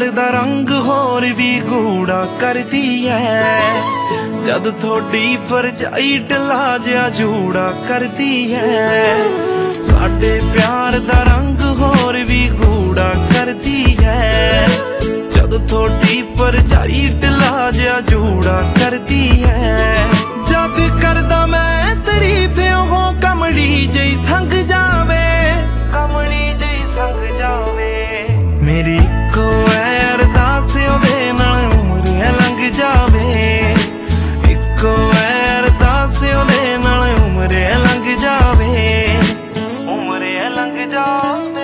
दा रंग होर भी गूड़ा करदी है, जद थोड़ी भरजाई ढला जिहा जूड़ा करदी है। साडे प्यार दा रंग होर भी गूड़ा करदी है, जद थोड़ी भरजाई ढला जिहा जूड़ा करदी है। जद करदा मैं तारीफ ओह कमली जई संग जावे, कमली जई संग जावे। मेरी इक्को है अरदास ओहदे नाल उम्र लंघ जावे, इक्को है अरदास ओहदे नाल उम्र लंघ जावे, उम्र लंघ जावे।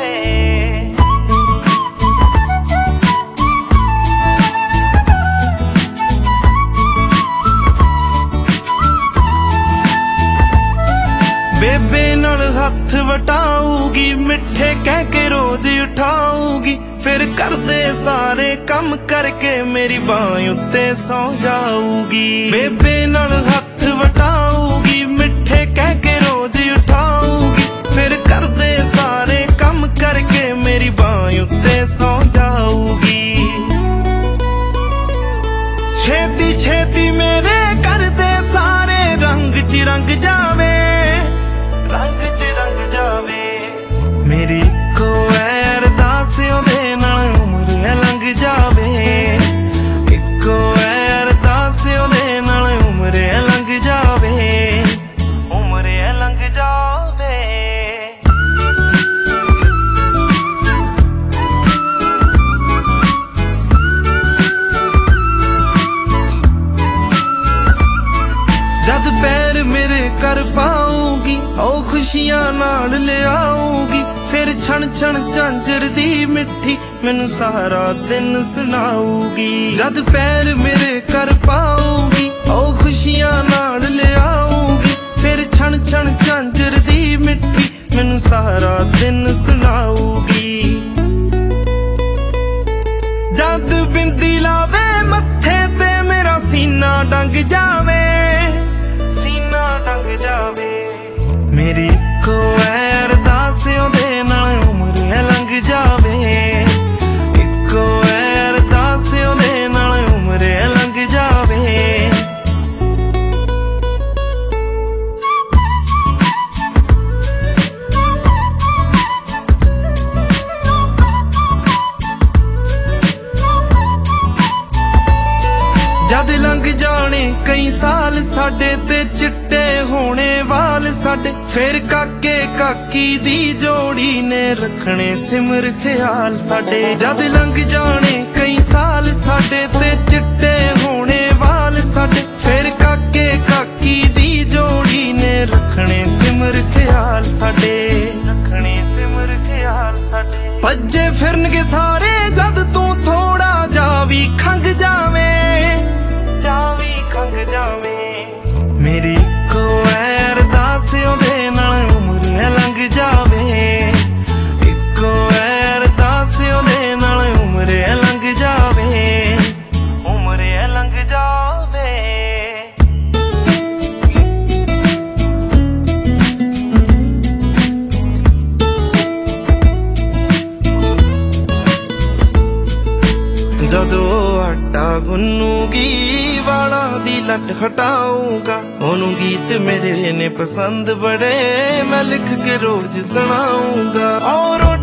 बेबे नाल हथ वटाऊगी, मिठे कह के रोज उठाऊगी, फिर करदे सारे कम करके मेरी बांह उत्ते सौ जाऊगी। बेबे नाल हथ वटाऊगी, मिठे कह के रोज उठाऊगी, फिर करदे सारे कम करके मेरी बांह उत्ते सौ जाऊगी। छेती छेती मेरे करदे सारे रंग च रंग जावे, रंग च रंग जावे। मेरी इक्को है अरदास ओहदे नाल उम्र लंघ जावे, इक्को है अरदास ओहदे नाल उम्र लंघ जावे, उम्र लंघ जावे। जद पैर मेरे कर पाऊगी, ओ खुशियां नाल ले आऊगी, फिर छण छण झांझर दी मिठी मैनू सारा दिन सुनाऊगी। जद पैर मेरे कर पाऊगी, ओ खुशियां नाल ले आऊगी, फिर छण छण झांझर दी मिठी मैनू सारा दिन सुनाऊगी। जद बिंदी लावे मत्थे ते मेरा सीना डंग जावे, सीना डंग जावे। मेरी इक्को है अरदास ओहदे नाल उम्र लंघ जावे, इक्को है अरदास ओहदे नाल उम्र लंघ जावे। जद लंघ जाने कई साल साडे ते चिट्टे होने वाल साडे, फिर काके काकी दी जोड़ी ने रखने सिमर ख्याल साडे। जद लंघ जाने कई साल साडे ते चिट्टे होने वाल साडे, फिर काके काकी दी जोड़ी ने रखने सिमर ख्याल साडे, रखने सिमर ख्याल साडे। भज्जे फिरनगे सारे जद तू थोड़ा जा भी खंग जावे, जावी खंग जावे। मेरी इक्को है अरदास ओहदे नाल उम्र लंघ जावे, इक्को है अरदास ओहदे नाल उम्र लंघ जावे, उम्र लंघ जावे। जदों आटा गुन्नूगी वाला दी लट हटाऊंगा, ओनू गीत मेरे ने पसंद बड़े मैं लिख के रोज सुनाऊंगा। और